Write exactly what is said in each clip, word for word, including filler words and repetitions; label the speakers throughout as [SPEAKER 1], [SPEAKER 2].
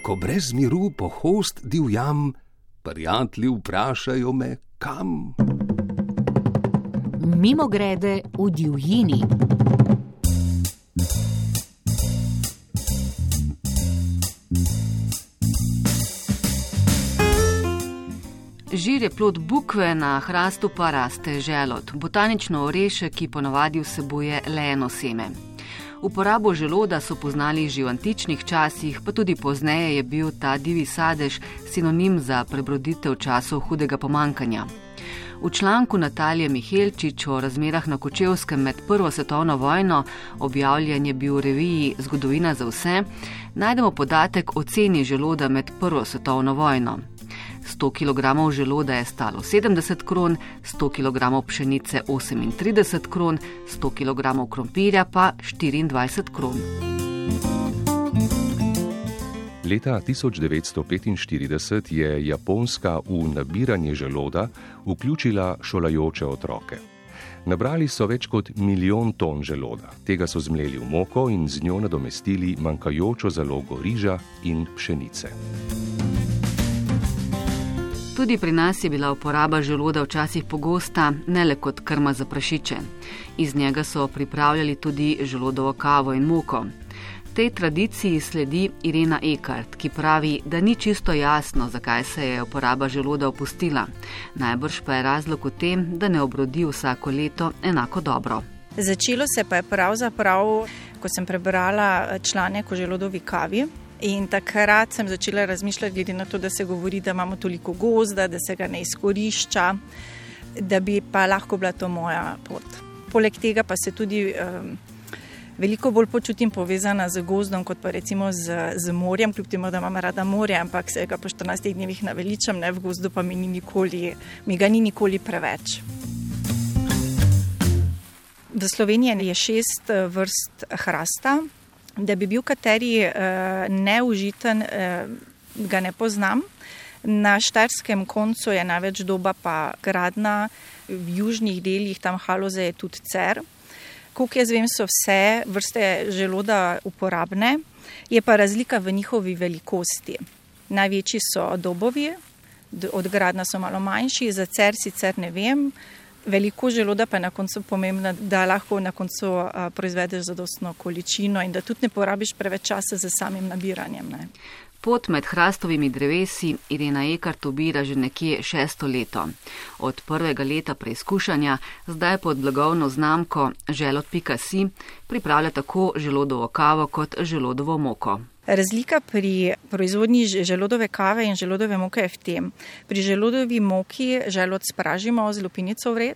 [SPEAKER 1] ko brez miru po host divjam, prijatelji vprašajo me, kam.
[SPEAKER 2] Mimogrede v divjini. Žir je plod bukve, na hrastu pa raste želod, botanično orešek, ki ponavadi vsebuje le eno seme. Uporabo želoda so poznali že v antičnih časih, pa tudi pozneje je bil ta divji sadež sinonim za prebroditev časov hudega pomanjkanja. V članku Natalije Mihelčič o razmerah na Kočevskem med prvo svetovno vojno, objavljen je bil v reviji Zgodovina za vse, najdemo podatek o ceni želoda med prvo svetovno vojno. sto kilogramov želoda je stalo sedemdeset kron, sto kilogramov pšenice osemintrideset kron, sto kilogramov krompirja pa štiriindvajset kron.
[SPEAKER 3] Leta tisoč devetsto petinštirideset je Japonska v nabiranje želoda vključila šolajoče otroke. Nabrali so več kot milijon ton želoda, tega so zmleli v moko in z njo nadomestili manjkajočo zalogo riža in pšenice.
[SPEAKER 2] Tudi pri nas je bila uporaba želoda včasih pogosta, ne le kot krma za prašiče. Iz njega so pripravljali tudi želodovo kavo in moko. Tej tradiciji sledi Irena Ekart, ki pravi, da ni čisto jasno, zakaj se je uporaba želoda opustila. Najbrž pa je razlog v tem, da ne obrodi vsako leto enako dobro.
[SPEAKER 4] Začelo se pa je pravzaprav, ko sem prebrala članek o želodovi kavi. In takrat sem začela razmišljati, glede na to, da se govori, da imamo toliko gozda, da se ga ne izkorišča, da bi pa lahko bila to moja pot. Poleg tega pa se tudi um, veliko bolj počutim povezana z gozdom, kot pa recimo z, z morjem, kljub temu, da imam rada morje, ampak se ga po štirinajstih dnevih naveličam, ne, v gozdu pa mi, ni nikoli, mi ga ni nikoli preveč. V Sloveniji je šest vrst hrasta. Da bi bil kateri uh, neužiten, uh, ga ne poznam. Na štajerskem koncu je največ doba pa gradna, v južnih delih tam Haloze je tudi cer. Koliko jaz vem, so vse vrste želoda uporabne, je pa razlika v njihovi velikosti. Največji so dobovi, od gradna so malo manjši, za cer sicer ne vem. Veliko želoda pa je na koncu pomembna, da lahko na koncu a, proizvedeš zadostno količino in da tudi ne porabiš preveč časa za samim nabiranjem. Ne.
[SPEAKER 2] Pot med hrastovimi drevesi Irena Ekart obira že nekje šesto leto. Od prvega leta preizkušanja, zdaj pod blagovno znamko želod pika si, pripravlja tako želodovo kavo kot želodovo moko.
[SPEAKER 4] Razlika pri proizvodnji želodove kave in želodove moke je v tem. Pri želodovi moki želod spražimo z lupinico vred,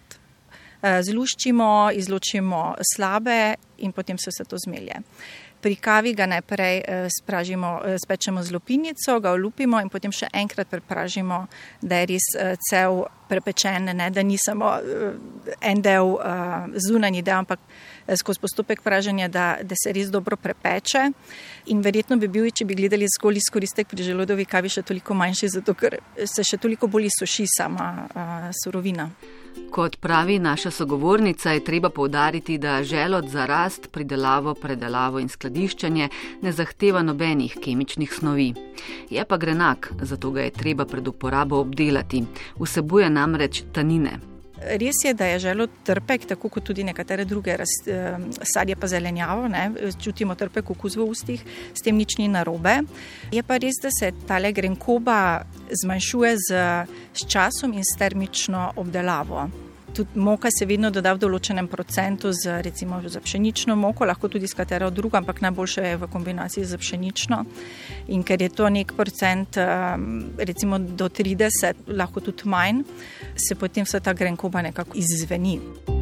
[SPEAKER 4] zluščimo, izločimo slabe in potem se vse to zmelje. Pri kavi ga najprej spražimo, spečemo z lupinico, ga olupimo in potem še enkrat prepražimo, da je res cel prepečen, ne, da ni samo en del zunanji del, ampak skozi postopek praženja, da, da se res dobro prepeče. In verjetno bi bil, če bi gledali zgolj izkoristek pri želodovi kavi, še toliko manjši, zato ker se še toliko bolj suši sama uh, surovina.
[SPEAKER 2] Kot pravi naša sogovornica, je treba poudariti, da želod za rast, pridelavo, predelavo in skladiščenje ne zahteva nobenih kemičnih snovi. Je pa grenak, zato ga je treba pred uporabo obdelati. Vsebuje namreč tanine.
[SPEAKER 4] Res je, da je želod trpek, tako kot tudi nekatere druge rast, sadje pa zelenjavo, ne, čutimo trpek okus v ustih, s tem nič ni narobe. Je pa res, da se tale grenkoba zmanjšuje z, s časom in s termično obdelavo. Tudi moka se vedno doda v določenem procentu z, recimo, za pšenično moko, lahko tudi s katero drugo, ampak najboljše je v kombinaciji z pšenično. In ker je to nek procent, recimo do trideset, lahko tudi manj, se potem vsa ta grenkoba nekako izzveni.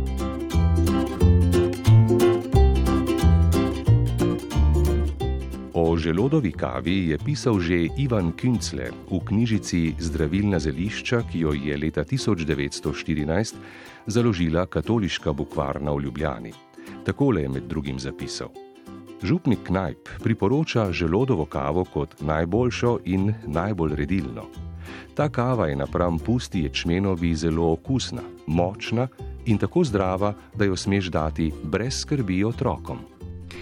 [SPEAKER 3] O želodovi kavi je pisal že Ivan Künzle v knjižici Zdravilna zelišča, ki jo je leta tisoč devetsto štirinajst založila katoliška bukvarna v Ljubljani. Takole je med drugim zapisal. Župnik Knajp priporoča želodovo kavo kot najboljšo in najbolj redilno. Ta kava je napram pusti ječmenovi zelo okusna, močna in tako zdrava, da jo smeš dati brez skrbi otrokom.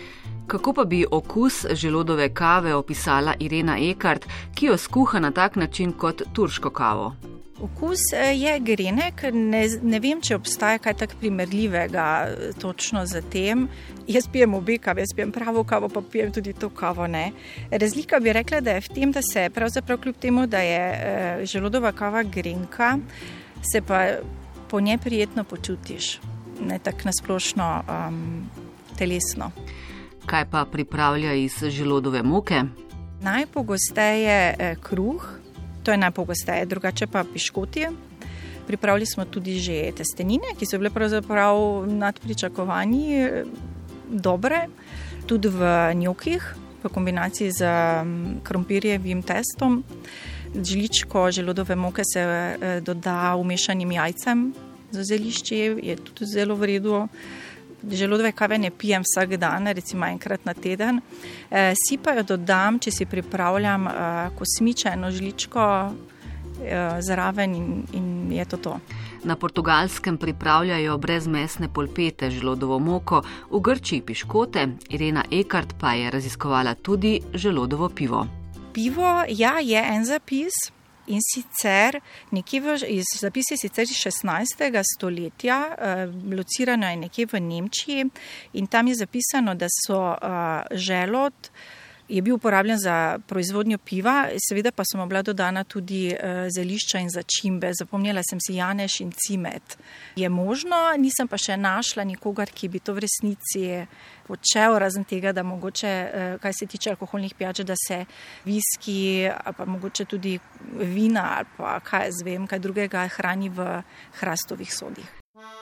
[SPEAKER 2] Kako pa bi okus želodove kave opisala Irena Ekart, ki jo skuha na tak način kot turško kavo?
[SPEAKER 4] Okus je grenek, ne, ne vem, če obstaja kaj tak primerljivega točno za tem. Jaz pijem obe kave, jaz pijem pravo kavo, pa pijem tudi to kavo, ne. Razlika bi rekla, da je v tem, da se pravzaprav kljub temu, da je želodova kava grenka, se pa po njej prijetno počutiš, ne tak nasplošno um, telesno.
[SPEAKER 2] Kaj pa pripravlja iz želodove moke?
[SPEAKER 4] Najpogosteje kruh, to je najpogosteje, drugače pa piškoti. Pripravili smo tudi že testenine, ki so bile pravzaprav nad pričakovanji dobre, tudi v njokih, v kombinaciji z krompirjevim testom. Žličko želodove moke se doda umešanim jajcem z zelišči, je tudi zelo v redu. Želodove kave ne pijem vsak dan, recimo enkrat na teden. E, si pa jo dodam, če si pripravljam e, kosmičeno žličko e, zraven in, in je to to.
[SPEAKER 2] Na Portugalskem pripravljajo brezmesne polpete želodovo moko, v Grčiji piškote, Irena Ekart pa je raziskovala tudi želodovo pivo.
[SPEAKER 4] Pivo, ja, je en zapis. In sicer nekje v, iz, zapis je sicer iz šestnajstega stoletja, eh, locirano je nekje v Nemčiji in tam je zapisano, da so eh, želod je bil uporabljen za proizvodnjo piva, seveda pa so mu bila dodana tudi eh, zelišča in začimbe. Zapomnila sem si janež in cimet. Je možno, nisem pa še našla nikogar, ki bi to v resnici počel, razen tega, da mogoče, eh, kaj se tiče alkoholnih pijač, da se viski ali pa mogoče tudi vina ali pa kaj jaz vem, kaj drugega hrani v hrastovih sodih.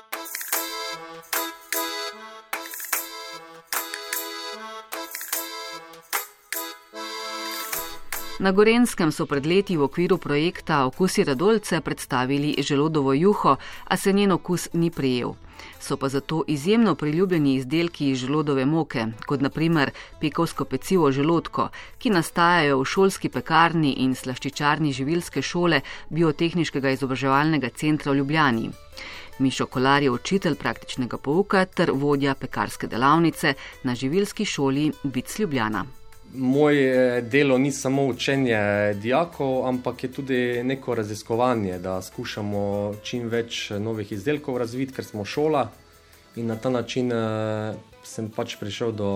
[SPEAKER 2] Na Gorenjskem so pred leti v okviru projekta Okusi Radolce predstavili želodovo juho, a se njen okus ni prijel. So pa zato izjemno priljubljeni izdelki iz želodove moke, kot na primer pekovsko pecivo želodko, ki nastajajo v šolski pekarni in slaščičarni živilske šole Biotehniškega izobraževalnega centra v Ljubljani. Mišo Kolar je učitelj praktičnega pouka ter vodja pekarske delavnice na živilski šoli Bic Ljubljana.
[SPEAKER 5] Moje delo ni samo učenje dijakov, ampak je tudi neko raziskovanje, da skušamo čim več novih izdelkov razviti, ker smo šola in na ta način sem pač prišel do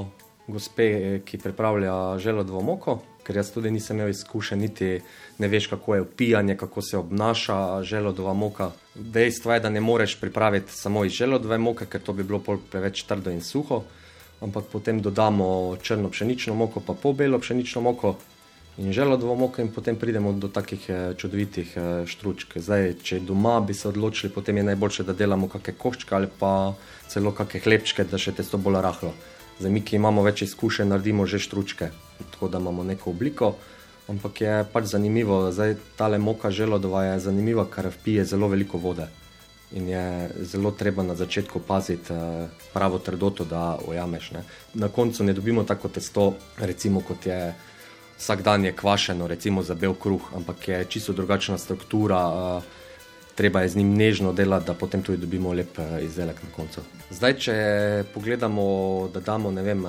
[SPEAKER 5] gospe, ki pripravlja želodovo moko, ker jaz tudi nisem imel izkušen, niti ne veš, kako je upijanje, kako se obnaša želodova moka. Dejstvo je, da ne moreš pripraviti samo iz želodove moke, ker to bi bilo preveč trdo in suho, ampak potem dodamo črno pšenično moko, pa polbelo pšenično moko in želodovo moko in potem pridemo do takih čudovitih štručk. Zdaj, če doma bi se odločili, potem je najboljše, da delamo kakšne koščke ali pa celo kakšne hlebčke, da še testo bolj rahlo. Zdaj, mi, ki imamo več izkušenj, naredimo že štručke, tako da imamo neko obliko, ampak je pač zanimivo. Zdaj, tale moka želodova je zanimiva, ker vpije zelo veliko vode. In je zelo treba na začetku paziti pravo trdoto, da ojameš. Ne. Na koncu ne dobimo tako testo, recimo kot je vsak dan je kvašeno, recimo za bel kruh, ampak je čisto drugačna struktura, treba je z njim nežno delati, da potem tudi dobimo lep izdelek na koncu. Zdaj, če pogledamo, da damo, ne vem,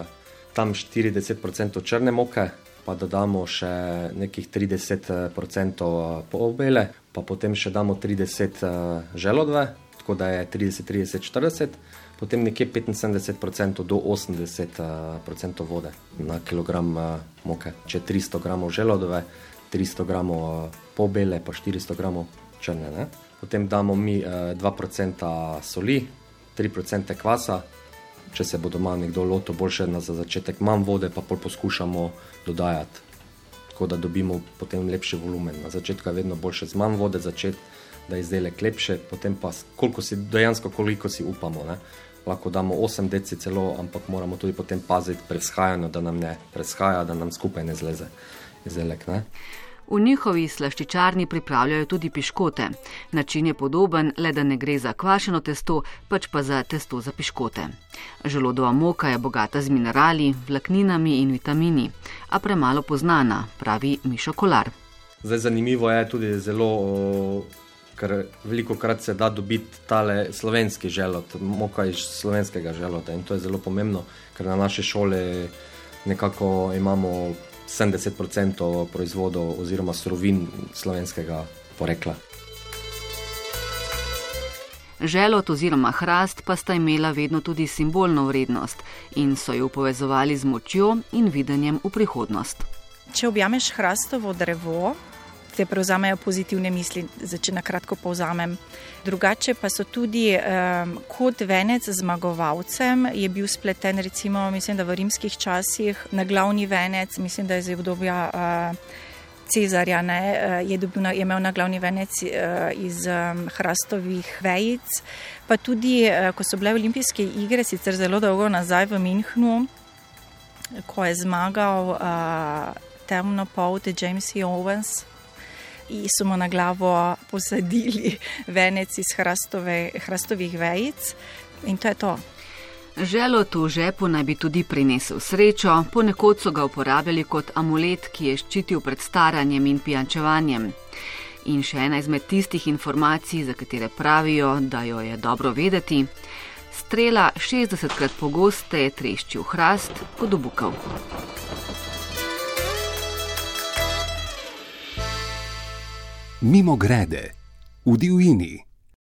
[SPEAKER 5] tam štirideset procentov črne moke, pa dodamo še nekih trideset procentov polbele, pa potem še damo trideset želodove, tako da je trideset, trideset, štirideset, potem nekje petinsedemdeset procentov do osemdeset procentov vode na kilogram moke. Če tristo gramov želodove, tristo gramov polbele, pa štiristo gramov črne. Ne? Potem damo mi dva procenta soli, tri procente kvasa. Če se bo doma nekdo lotil, boljše na za začetek manj vode, pa pol poskušamo dodajati, tako da dobimo potem lepši volumen. Na začetku je vedno boljše z manj vode začeti, da je izdelek lepše, potem pa koliko si, dejansko koliko si upamo. Ne? Lahko damo osem deci celo, ampak moramo tudi potem paziti pri vzhajanju, da nam ne preshaja, da nam skupaj ne zleze izdelek. Ne?
[SPEAKER 2] V njihovi slaščičarni pripravljajo tudi piškote. Način je podoben, le da ne gre za kvašeno testo, pač pa za testo za piškote. Želodova moka je bogata z minerali, vlakninami in vitamini, a premalo poznana, pravi Mišo Kolar.
[SPEAKER 5] Zdaj, zanimivo je tudi zelo, ker veliko krat se da dobiti tale slovenski želod, moka iz slovenskega želoda in to je zelo pomembno, ker na naši šoli nekako imamo sedemdeset procentov proizvodov oziroma surovin slovenskega porekla.
[SPEAKER 2] Želod oziroma hrast pa sta imela vedno tudi simbolno vrednost in so jo povezovali z močjo in videnjem v prihodnost.
[SPEAKER 4] Če objameš hrastovo drevo, te prevzamejo pozitivne misli, če na kratko povzamem. Drugače pa so tudi um, kot venec z zmagovalcem je bil spleten, recimo, mislim, da v rimskih časih na glavni venec, mislim, da je iz obdobja uh, Cezarja, ne, je, dobil, je imel na glavni venec uh, iz um, hrastovih vejic. Pa tudi, uh, ko so bile olimpijske igre, sicer zelo dolgo nazaj v Münchnu, ko je zmagal uh, temnopolt James E. Owens, in so mu na glavo posadili venec iz hrastove, hrastovih vejic in to je to.
[SPEAKER 2] Želod v žepu naj bi tudi prinesel srečo, ponekod so ga uporabljali kot amulet, ki je ščitil pred staranjem in pijančevanjem. In še ena izmed tistih informacij, za katere pravijo, da jo je dobro vedeti, strela šestdesetkrat pogosteje trešči v hrast kot v bukev.
[SPEAKER 1] Mimogrede, v divjini.